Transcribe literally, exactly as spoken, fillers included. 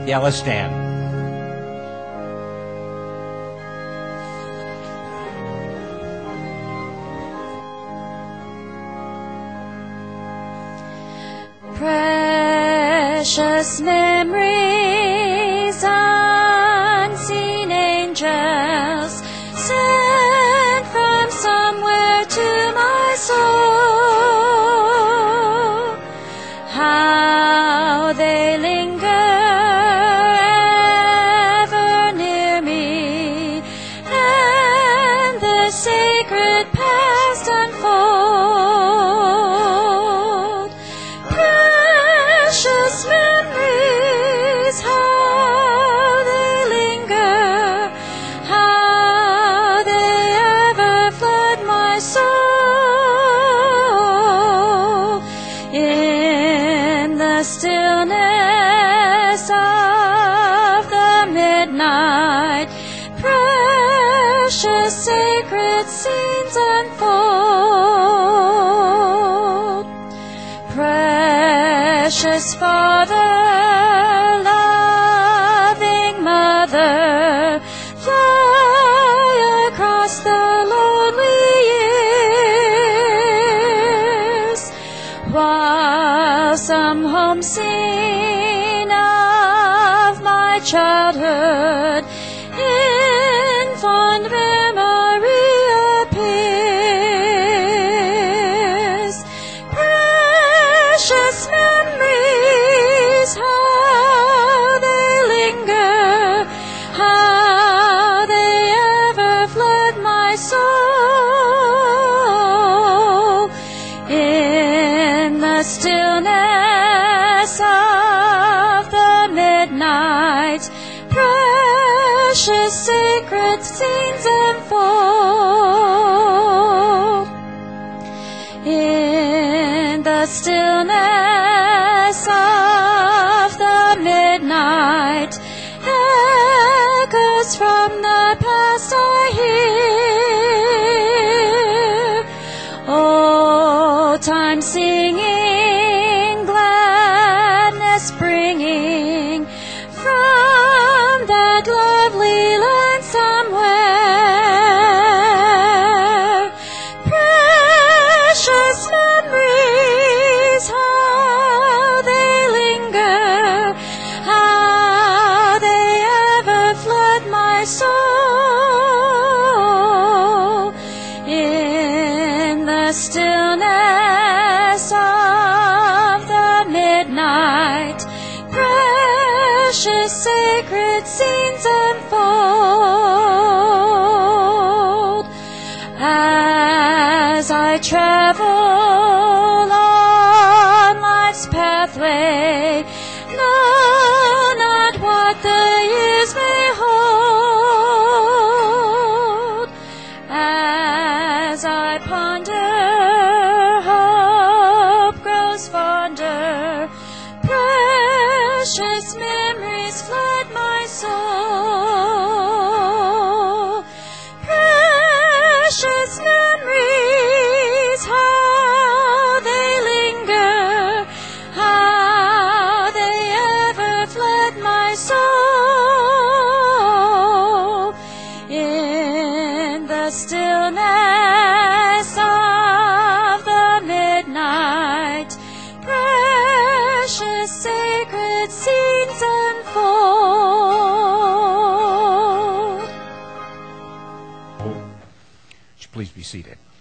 Yeah, let's stand. Precious memories, unseen angels, sent from somewhere to my soul. How they linger ever near me, and the sacred past unfold. Precious memories, how they linger, how they ever flood my soul. In the stillness of the midnight, precious sacred scenes unfold. Precious Father, loving Mother, fly across the lonely years, while some home scene of my childhood in fond memory appears. Precious memories, how they linger, how they ever flood my soul. In the stillness of the midnight, precious sacred scenes unfold. In the stillness of the midnight, echoes from the past I hear. Old time singing, gladness bringing from that lovely land somewhere. Precious memories, how they linger, how they ever flood my soul. In the stillness of the midnight, precious sacred scenes unfold. As I travel on life's pathway, know not what the years may hold. As I ponder, hope grows fonder, precious memories flood my soul. Precious memories, how they linger, how they ever flood my soul. In the stillness of the midnight, precious sacred scenes unfold. Please be seated.